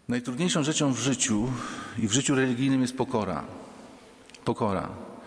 Najtrudniejszą rzeczą w życiu i w życiu religijnym jest pokora. Pokora.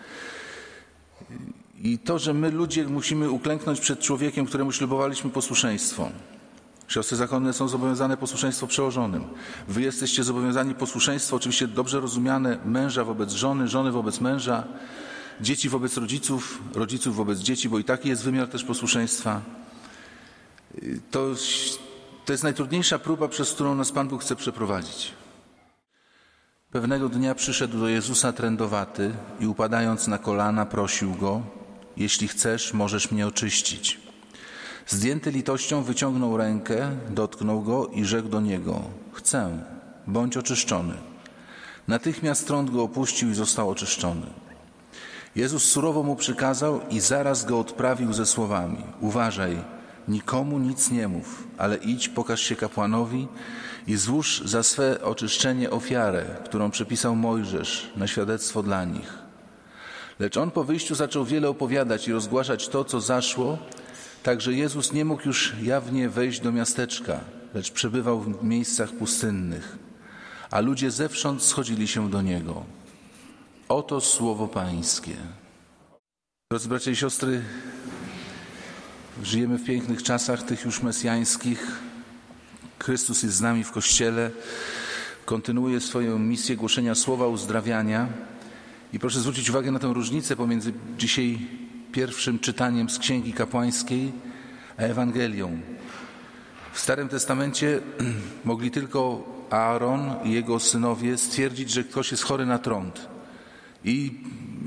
I to, że my ludzie musimy uklęknąć przed człowiekiem, któremu ślubowaliśmy posłuszeństwo. Siostry zakonne są zobowiązane posłuszeństwo przełożonym. Wy jesteście zobowiązani posłuszeństwo, oczywiście dobrze rozumiane, męża wobec żony, żony wobec męża, dzieci wobec rodziców, rodziców wobec dzieci, bo i taki jest wymiar też posłuszeństwa. To jest najtrudniejsza próba, przez którą nas Pan Bóg chce przeprowadzić. Pewnego dnia przyszedł do Jezusa trędowaty i upadając na kolana prosił Go: jeśli chcesz, możesz mnie oczyścić. Zdjęty litością wyciągnął rękę, dotknął Go i rzekł do Niego: chcę, bądź oczyszczony. Natychmiast trąd go opuścił i został oczyszczony. Jezus surowo mu przykazał i zaraz go odprawił ze słowami: uważaj, nikomu nic nie mów, ale idź, pokaż się kapłanowi i złóż za swe oczyszczenie ofiarę, którą przepisał Mojżesz na świadectwo dla nich. Lecz on po wyjściu zaczął wiele opowiadać i rozgłaszać to, co zaszło, tak że Jezus nie mógł już jawnie wejść do miasteczka, lecz przebywał w miejscach pustynnych, a ludzie zewsząd schodzili się do Niego. Oto słowo Pańskie. Drodzy bracia i siostry, żyjemy w pięknych czasach, tych już mesjańskich. Chrystus jest z nami w Kościele, kontynuuje swoją misję głoszenia słowa uzdrawiania. I proszę zwrócić uwagę na tę różnicę pomiędzy dzisiaj pierwszym czytaniem z Księgi Kapłańskiej a Ewangelią. W Starym Testamencie mogli tylko Aaron i jego synowie stwierdzić, że ktoś jest chory na trąd i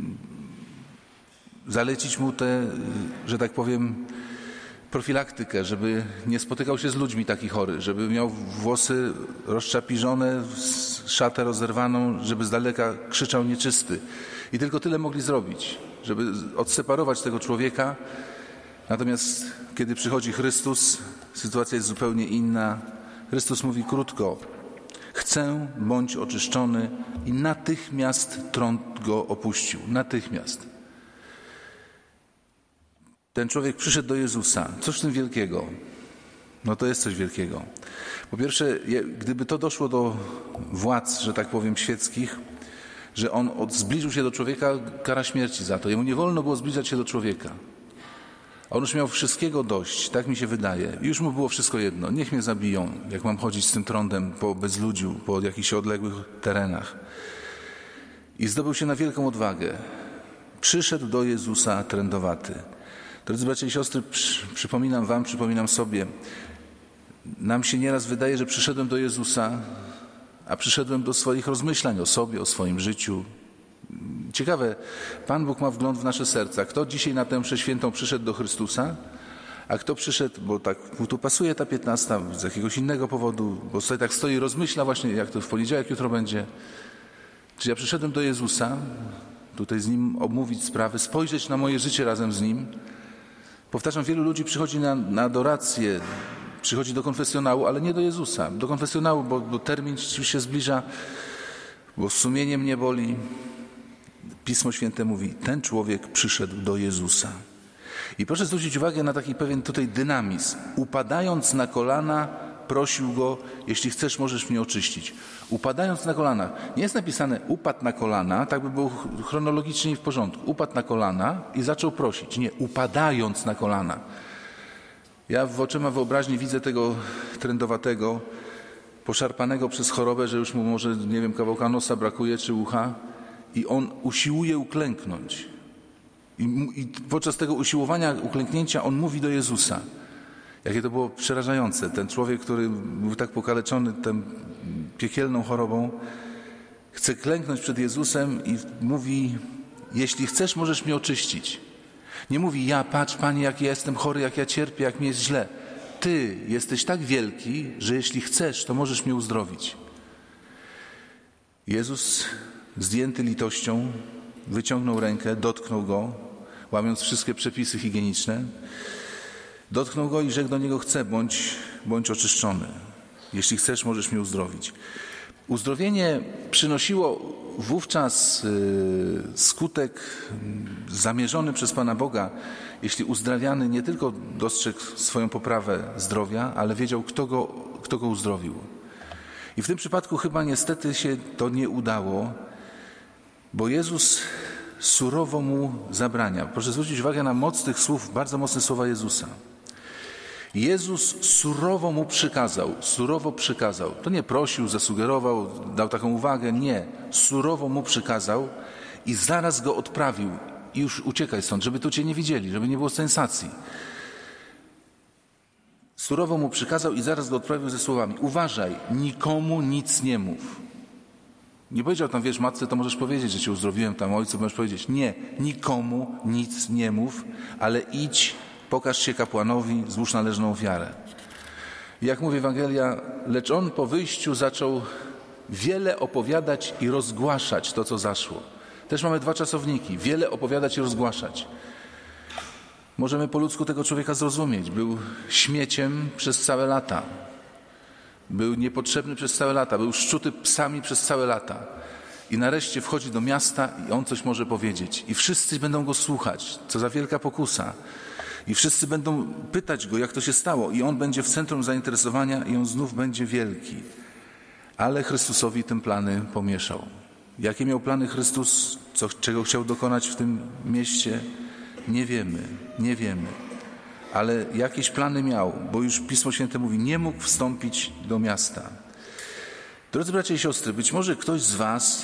zalecić mu tę, że tak powiem, profilaktykę, żeby nie spotykał się z ludźmi taki chory, żeby miał włosy rozczapiżone, szatę rozerwaną, żeby z daleka krzyczał nieczysty. I tylko tyle mogli zrobić, żeby odseparować tego człowieka. Natomiast kiedy przychodzi Chrystus, sytuacja jest zupełnie inna. Chrystus mówi krótko: chcę, bądź oczyszczony, i natychmiast trąd go opuścił. Natychmiast. Ten człowiek przyszedł do Jezusa. Cóż w tym wielkiego? No to jest coś wielkiego. Po pierwsze, gdyby to doszło do władz, że tak powiem, świeckich, że on zbliżył się do człowieka, kara śmierci za to. Jemu nie wolno było zbliżać się do człowieka. A on już miał wszystkiego dość, tak mi się wydaje. I już mu było wszystko jedno. Niech mnie zabiją, jak mam chodzić z tym trądem po bezludziu, po jakichś odległych terenach. I zdobył się na wielką odwagę. Przyszedł do Jezusa trędowaty. Drodzy bracia i siostry, przypominam wam, przypominam sobie, nam się nieraz wydaje, że przyszedłem do Jezusa, a przyszedłem do swoich rozmyślań o sobie, o swoim życiu. Ciekawe, Pan Bóg ma wgląd w nasze serca. Kto dzisiaj na tę mszę świętą przyszedł do Chrystusa, a kto przyszedł, bo tak mu tu pasuje ta 15, z jakiegoś innego powodu, bo sobie tak stoi i rozmyśla właśnie, jak to w poniedziałek jutro będzie. Czy ja przyszedłem do Jezusa, tutaj z Nim omówić sprawy, spojrzeć na moje życie razem z Nim. Powtarzam, wielu ludzi przychodzi na adorację, przychodzi do konfesjonału, ale nie do Jezusa. Do konfesjonału, bo termin się zbliża, bo sumienie mnie boli. Pismo Święte mówi, ten człowiek przyszedł do Jezusa. I proszę zwrócić uwagę na taki pewien tutaj dynamizm. Upadając na kolana, prosił Go: jeśli chcesz, możesz mnie oczyścić. Upadając na kolana. Nie jest napisane upadł na kolana, tak by było chronologicznie w porządku. Upadł na kolana i zaczął prosić. Nie, upadając na kolana. Ja w oczyma wyobraźni widzę tego trędowatego, poszarpanego przez chorobę, że już mu może, nie wiem, kawałka nosa brakuje czy ucha, i on usiłuje uklęknąć. I podczas tego usiłowania, uklęknięcia on mówi do Jezusa. Jakie to było przerażające. Ten człowiek, który był tak pokaleczony tą piekielną chorobą, chce klęknąć przed Jezusem i mówi: jeśli chcesz, możesz mnie oczyścić. Nie mówi: ja, patrz Panie, jak ja jestem chory, jak ja cierpię, jak mi jest źle. Ty jesteś tak wielki, że jeśli chcesz, to możesz mnie uzdrowić. Jezus, zdjęty litością, wyciągnął rękę, dotknął go, łamiąc wszystkie przepisy higieniczne. Dotknął go i rzekł do niego: chcę, bądź oczyszczony. Jeśli chcesz, możesz mnie uzdrowić. Uzdrowienie przynosiło wówczas skutek zamierzony przez Pana Boga, jeśli uzdrawiany nie tylko dostrzegł swoją poprawę zdrowia, ale wiedział, kto go uzdrowił. I w tym przypadku chyba niestety się to nie udało, bo Jezus surowo mu zabrania. Proszę zwrócić uwagę na moc tych słów, bardzo mocne słowa Jezusa. Jezus surowo mu przykazał. To nie prosił, zasugerował, dał taką uwagę, nie. Surowo mu przykazał i zaraz go odprawił. I już uciekaj stąd, żeby tu cię nie widzieli, żeby nie było sensacji. Surowo mu przykazał i zaraz go odprawił ze słowami: uważaj, nikomu nic nie mów. Nie powiedział tam, wiesz, matce, to możesz powiedzieć, że cię uzdrowiłem, tam ojcu możesz powiedzieć. Nie, nikomu nic nie mów, ale idź, pokaż się kapłanowi, złóż należną ofiarę. Jak mówi Ewangelia, lecz on po wyjściu zaczął wiele opowiadać i rozgłaszać to, co zaszło. Też mamy dwa czasowniki. Wiele opowiadać i rozgłaszać. Możemy po ludzku tego człowieka zrozumieć. Był śmieciem przez całe lata. Był niepotrzebny przez całe lata. Był szczuty psami przez całe lata. I nareszcie wchodzi do miasta i on coś może powiedzieć. I wszyscy będą go słuchać. Co za wielka pokusa. I wszyscy będą pytać go, jak to się stało. I on będzie w centrum zainteresowania i on znów będzie wielki. Ale Chrystusowi tym plany pomieszał. Jakie miał plany Chrystus? Czego chciał dokonać w tym mieście? Nie wiemy. Ale jakieś plany miał, bo już Pismo Święte mówi, nie mógł wstąpić do miasta. Drodzy bracia i siostry, być może ktoś z was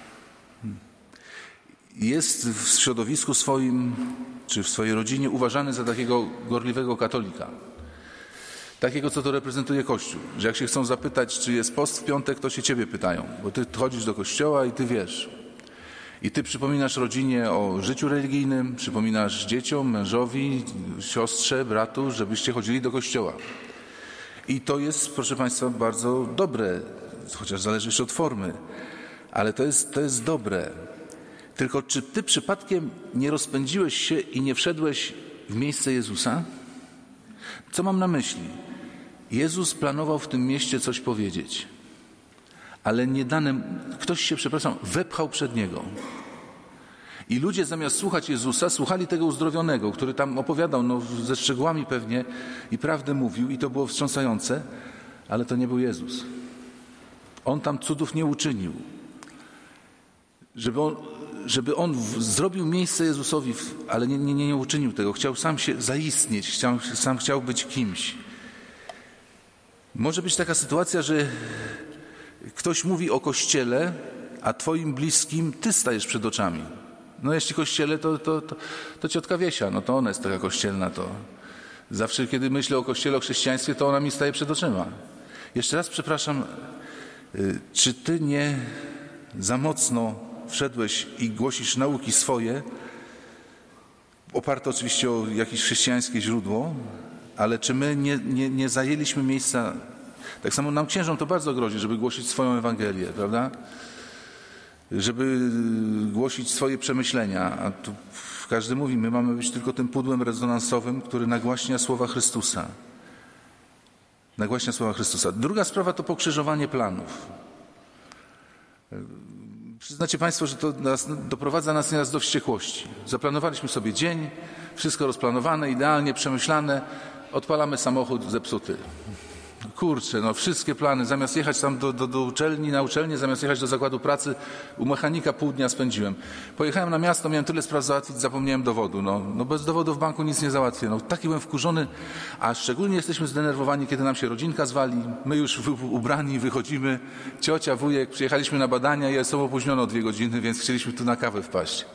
jest w środowisku swoim, czy w swojej rodzinie uważany za takiego gorliwego katolika. Takiego, co to reprezentuje Kościół. Że jak się chcą zapytać, czy jest post w piątek, to się ciebie pytają. Bo ty chodzisz do kościoła i ty wiesz. I ty przypominasz rodzinie o życiu religijnym, przypominasz dzieciom, mężowi, siostrze, bratu, żebyście chodzili do kościoła. I to jest, proszę Państwa, bardzo dobre, chociaż zależy jeszcze od formy. Ale to jest dobre. Tylko czy ty przypadkiem nie rozpędziłeś się i nie wszedłeś w miejsce Jezusa? Co mam na myśli? Jezus planował w tym mieście coś powiedzieć, ale nie dane, ktoś się, wepchał przed Niego. I ludzie zamiast słuchać Jezusa, słuchali tego uzdrowionego, który tam opowiadał, ze szczegółami pewnie i prawdę mówił i to było wstrząsające, ale to nie był Jezus. On tam cudów nie uczynił. Żeby on zrobił miejsce Jezusowi, ale nie uczynił tego. Chciał sam się zaistnieć, sam chciał być kimś. Może być taka sytuacja, że ktoś mówi o Kościele, a twoim bliskim ty stajesz przed oczami. Jeśli Kościele, to ciotka Wiesia, to ona jest taka kościelna. To zawsze, kiedy myślę o Kościele, o chrześcijaństwie, to ona mi staje przed oczyma. Jeszcze raz przepraszam, czy ty nie za mocno wszedłeś i głosisz nauki swoje, oparte oczywiście o jakieś chrześcijańskie źródło, ale czy my nie zajęliśmy miejsca, tak samo nam księżom to bardzo grozi, żeby głosić swoją Ewangelię, prawda? Żeby głosić swoje przemyślenia, a tu każdy mówi, my mamy być tylko tym pudłem rezonansowym, który nagłaśnia słowa Chrystusa. Nagłaśnia słowa Chrystusa. Druga sprawa to pokrzyżowanie planów. Przyznacie Państwo, że to doprowadza nas nieraz do wściekłości. Zaplanowaliśmy sobie dzień, wszystko rozplanowane, idealnie przemyślane, odpalamy samochód zepsuty. Kurczę, wszystkie plany, zamiast jechać tam do uczelni, na uczelnię, zamiast jechać do zakładu pracy, u mechanika pół dnia spędziłem. Pojechałem na miasto, miałem tyle spraw załatwić, zapomniałem dowodu. Bez dowodu w banku nic nie załatwię. Taki byłem wkurzony, a szczególnie jesteśmy zdenerwowani, kiedy nam się rodzinka zwali. My już ubrani wychodzimy, ciocia, wujek, przyjechaliśmy na badania i są opóźniono 2 godziny, więc chcieliśmy tu na kawę wpaść.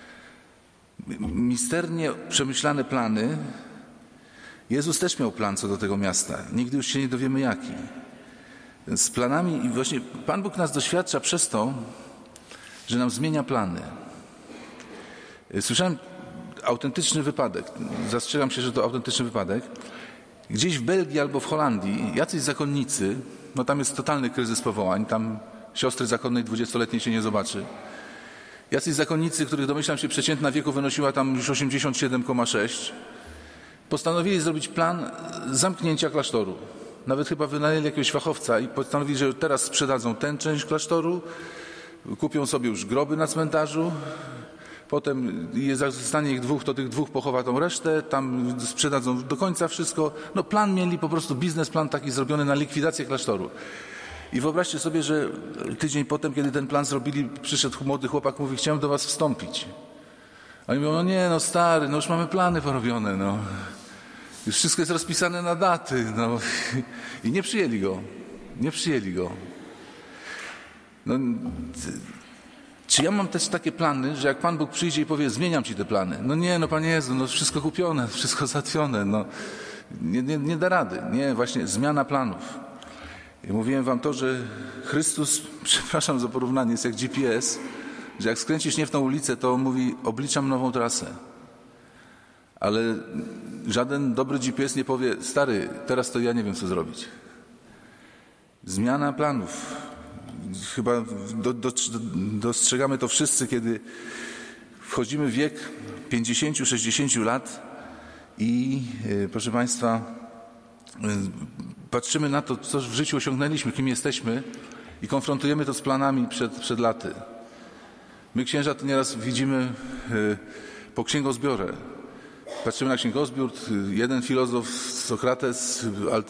Misternie przemyślane plany. Jezus też miał plan co do tego miasta. Nigdy już się nie dowiemy jaki. Z planami i właśnie Pan Bóg nas doświadcza przez to, że nam zmienia plany. Słyszałem autentyczny wypadek. Zastrzegam się, że to autentyczny wypadek. Gdzieś w Belgii albo w Holandii jacyś zakonnicy, tam jest totalny kryzys powołań, tam siostry zakonnej 20-letniej się nie zobaczy. Jacyś zakonnicy, których domyślam się przeciętna wieku wynosiła tam już 87,6, postanowili zrobić plan zamknięcia klasztoru. Nawet chyba wynajęli jakiegoś fachowca i postanowili, że teraz sprzedadzą tę część klasztoru, kupią sobie już groby na cmentarzu, potem zostanie ich 2, to tych 2 pochowa tą resztę, tam sprzedadzą do końca wszystko. Plan mieli po prostu, biznesplan taki zrobiony na likwidację klasztoru. I wyobraźcie sobie, że tydzień potem, kiedy ten plan zrobili, przyszedł młody chłopak, mówi, chciałem do was wstąpić. A oni mówią, no nie, no stary, no już mamy plany porobione, no. Już wszystko jest rozpisane na daty, no. I nie przyjęli go. Nie przyjęli go. No, czy ja mam też takie plany, że jak Pan Bóg przyjdzie i powie, zmieniam ci te plany? No nie, no Panie Jezu, no wszystko kupione, wszystko załatwione, no. Nie da rady. Nie, właśnie zmiana planów. I mówiłem wam to, że Chrystus, przepraszam za porównanie, jest jak GPS, że jak skręcisz nie w tą ulicę, to mówi, obliczam nową trasę. Ale żaden dobry GPS nie powie, stary, teraz to ja nie wiem, co zrobić. Zmiana planów. Chyba dostrzegamy to wszyscy, kiedy wchodzimy w wiek 50-60 lat i proszę Państwa, patrzymy na to, co w życiu osiągnęliśmy, kim jesteśmy i konfrontujemy to z planami przed laty. My księża to nieraz widzimy po księgozbiorze. Patrzymy na księgozbiór, jeden filozof, Sokrates,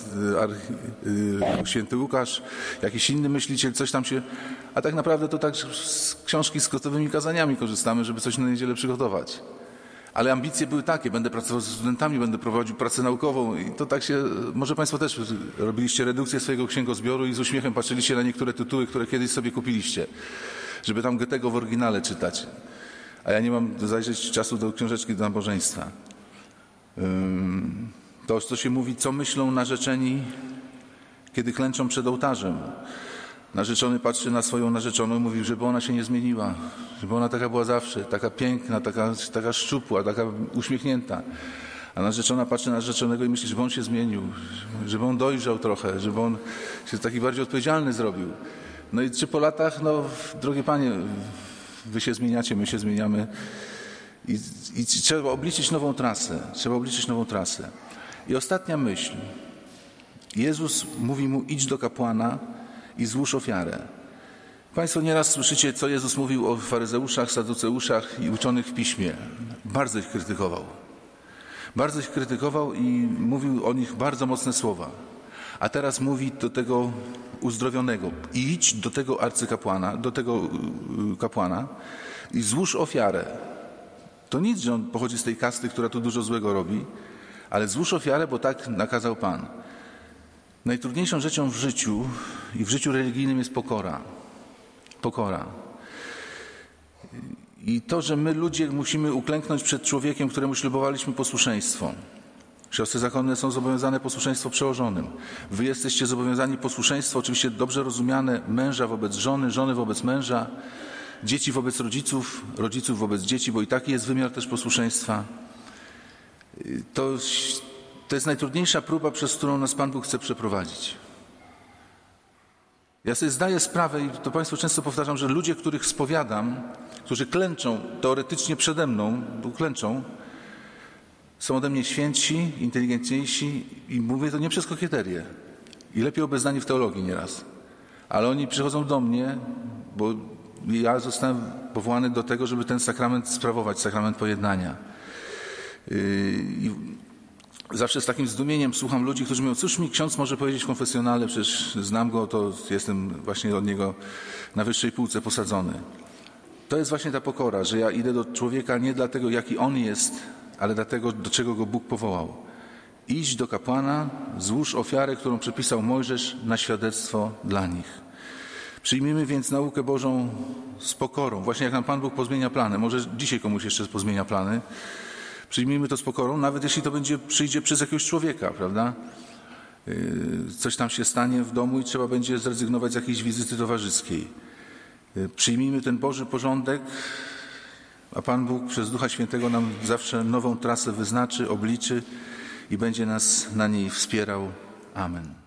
święty Łukasz, jakiś inny myśliciel, coś tam się... A tak naprawdę to tak z książki z gotowymi kazaniami korzystamy, żeby coś na niedzielę przygotować. Ale ambicje były takie, będę pracował ze studentami, będę prowadził pracę naukową i to tak się... Może Państwo też robiliście redukcję swojego księgozbioru i z uśmiechem patrzyliście na niektóre tytuły, które kiedyś sobie kupiliście, żeby tam Goethego w oryginale czytać. A ja nie mam zajrzeć czasu do książeczki do nabożeństwa. To, co się mówi, co myślą narzeczeni, kiedy klęczą przed ołtarzem. Narzeczony patrzy na swoją narzeczoną i mówi, żeby ona się nie zmieniła, żeby ona taka była zawsze, taka piękna, taka szczupła, taka uśmiechnięta. A narzeczona patrzy na narzeczonego i myśli, żeby on się zmienił, żeby on dojrzał trochę, żeby on się taki bardziej odpowiedzialny zrobił. No i czy po latach, no drogie panie, wy się zmieniacie, my się zmieniamy i trzeba obliczyć nową trasę. I ostatnia myśl. Jezus mówi mu, idź do kapłana i złóż ofiarę. Państwo nieraz słyszycie, co Jezus mówił o faryzeuszach, saduceuszach i uczonych w piśmie. Bardzo ich krytykował i mówił o nich bardzo mocne słowa. A teraz mówi do tego uzdrowionego, idź do tego arcykapłana, do tego kapłana i złóż ofiarę. To nic, że on pochodzi z tej kasty, która tu dużo złego robi, ale złóż ofiarę, bo tak nakazał Pan. Najtrudniejszą rzeczą w życiu i w życiu religijnym jest pokora. Pokora. I to, że my ludzie musimy uklęknąć przed człowiekiem, któremu ślubowaliśmy posłuszeństwo. Siostry zakonne są zobowiązane posłuszeństwo przełożonym. Wy jesteście zobowiązani posłuszeństwo, oczywiście dobrze rozumiane, męża wobec żony, żony wobec męża, dzieci wobec rodziców, rodziców wobec dzieci, bo i taki jest wymiar też posłuszeństwa. To jest najtrudniejsza próba, przez którą nas Pan Bóg chce przeprowadzić. Ja sobie zdaję sprawę i to Państwu często powtarzam, że ludzie, których spowiadam, którzy klęczą teoretycznie przede mną, bo klęczą, są ode mnie świętsi, inteligentniejsi i mówię to nie przez kokieterię. I lepiej obeznani w teologii nieraz. Ale oni przychodzą do mnie, bo ja zostałem powołany do tego, żeby ten sakrament sprawować, sakrament pojednania. I zawsze z takim zdumieniem słucham ludzi, którzy mówią, cóż mi ksiądz może powiedzieć w konfesjonale, przecież znam go, to jestem właśnie od niego na wyższej półce posadzony. To jest właśnie ta pokora, że ja idę do człowieka nie dlatego, jaki on jest, ale dlatego, do czego go Bóg powołał. Idź do kapłana, złóż ofiarę, którą przepisał Mojżesz na świadectwo dla nich. Przyjmijmy więc naukę Bożą z pokorą, właśnie jak nam Pan Bóg pozmienia plany. Może dzisiaj komuś jeszcze pozmienia plany. Przyjmijmy to z pokorą, nawet jeśli to przyjdzie przez jakiegoś człowieka, prawda? Coś tam się stanie w domu i trzeba będzie zrezygnować z jakiejś wizyty towarzyskiej. Przyjmijmy ten Boży porządek, a Pan Bóg przez Ducha Świętego nam zawsze nową trasę wyznaczy, obliczy i będzie nas na niej wspierał. Amen.